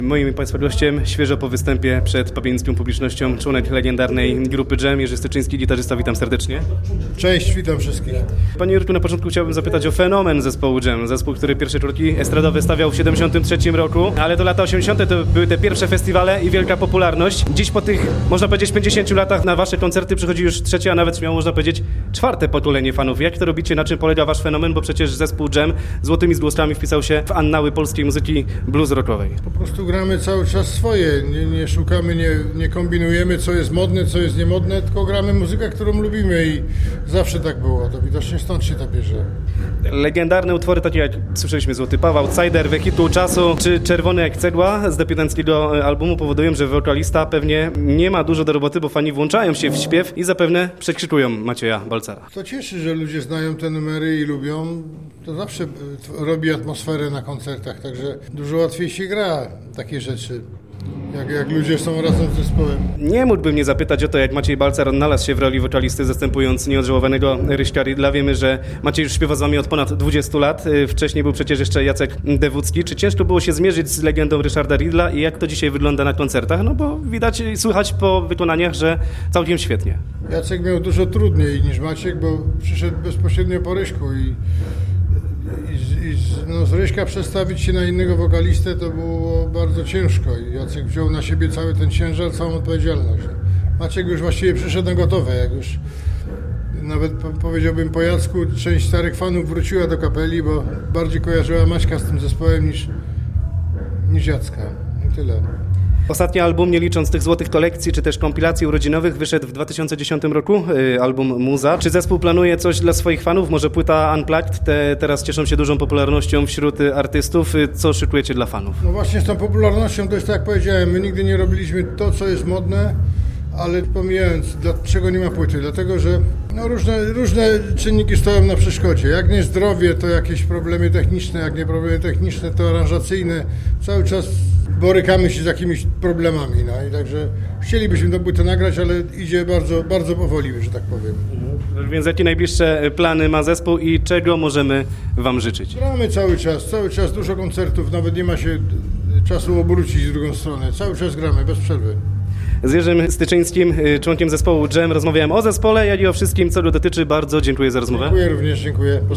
Moim i Państwa gościem, świeżo po występie przed papienicką publicznością, członek legendarnej grupy Dżem, Jerzy Styczyński, gitarzysta, witam serdecznie. Cześć, witam wszystkich. Panie Jurku, na początku chciałbym zapytać o fenomen zespołu Dżem, zespół, który pierwsze kroki estradowe stawiał w 73 roku, ale to lata 80. to były te pierwsze festiwale i wielka popularność. Dziś po tych, można powiedzieć, 50 latach na wasze koncerty przychodzi już trzecie, a nawet śmiało można powiedzieć czwarte pokolenie fanów. Jak to robicie, na czym polega wasz fenomen, bo przecież zespół Dżem złotymi zgłoskami wpisał się w annały polskiej muzyki blues rockowej. Po prostu gramy cały czas swoje, nie szukamy, nie kombinujemy, co jest modne, co jest niemodne, tylko gramy muzykę, którą lubimy i zawsze tak było, to widocznie stąd się to bierze. Legendarne utwory takie jak, słyszeliśmy, Złoty Paweł, Outsider, Wehitu Czasu czy Czerwony jak cegła z debiutanckiego albumu powodują, że wokalista pewnie nie ma dużo do roboty, bo fani włączają się w śpiew i zapewne przekrzykują Macieja Balcera. To cieszy, że ludzie znają te numery i lubią, to zawsze robi atmosferę na koncertach, także dużo łatwiej się gra takie rzeczy. Jak ludzie są razem z zespołem. Nie mógłbym nie zapytać o to, jak Maciej Balcer odnalazł się w roli wokalisty, zastępując nieodżałowanego Ryśka Ridla. Wiemy, że Maciej już śpiewa z wami od ponad 20 lat. Wcześniej był przecież jeszcze Jacek Dewucki. Czy ciężko było się zmierzyć z legendą Ryszarda Ridla i jak to dzisiaj wygląda na koncertach? No bo widać i słychać po wykonaniach, że całkiem świetnie. Jacek miał dużo trudniej niż Maciek, bo przyszedł bezpośrednio po Ryśku i z Ryśka przestawić się na innego wokalistę to było bardzo ciężko i Jacek wziął na siebie cały ten ciężar, całą odpowiedzialność. Maciek już właściwie przyszedł na gotowe, jak już nawet powiedziałbym po Jacku, część starych fanów wróciła do kapeli, bo bardziej kojarzyła Maćka z tym zespołem niż Jacka. I tyle. Ostatni album, nie licząc tych złotych kolekcji, czy też kompilacji urodzinowych, wyszedł w 2010 roku, album Muza. Czy zespół planuje coś dla swoich fanów? Może płyta Unplugged? Teraz cieszą się dużą popularnością wśród artystów. Co szykujecie dla fanów? No właśnie z tą popularnością, to jest tak jak powiedziałem, my nigdy nie robiliśmy to, co jest modne, ale pomijając, dlaczego nie ma płyty? Dlatego, że różne czynniki stoją na przeszkodzie. Jak nie zdrowie, to jakieś problemy techniczne, jak nie problemy techniczne, to aranżacyjne. Cały czas borykamy się z jakimiś problemami. No i także chcielibyśmy tę płytę nagrać, ale idzie bardzo, bardzo powoli, że tak powiem. Więc jakie najbliższe plany ma zespół i czego możemy wam życzyć? Gramy cały czas dużo koncertów, nawet nie ma się czasu obrócić w drugą stronę. Cały czas gramy, bez przerwy. Z Jerzym Styczyńskim, członkiem zespołu Dżem, rozmawiałem o zespole, jak i o wszystkim, co go dotyczy. Bardzo dziękuję za rozmowę. Dziękuję również, dziękuję.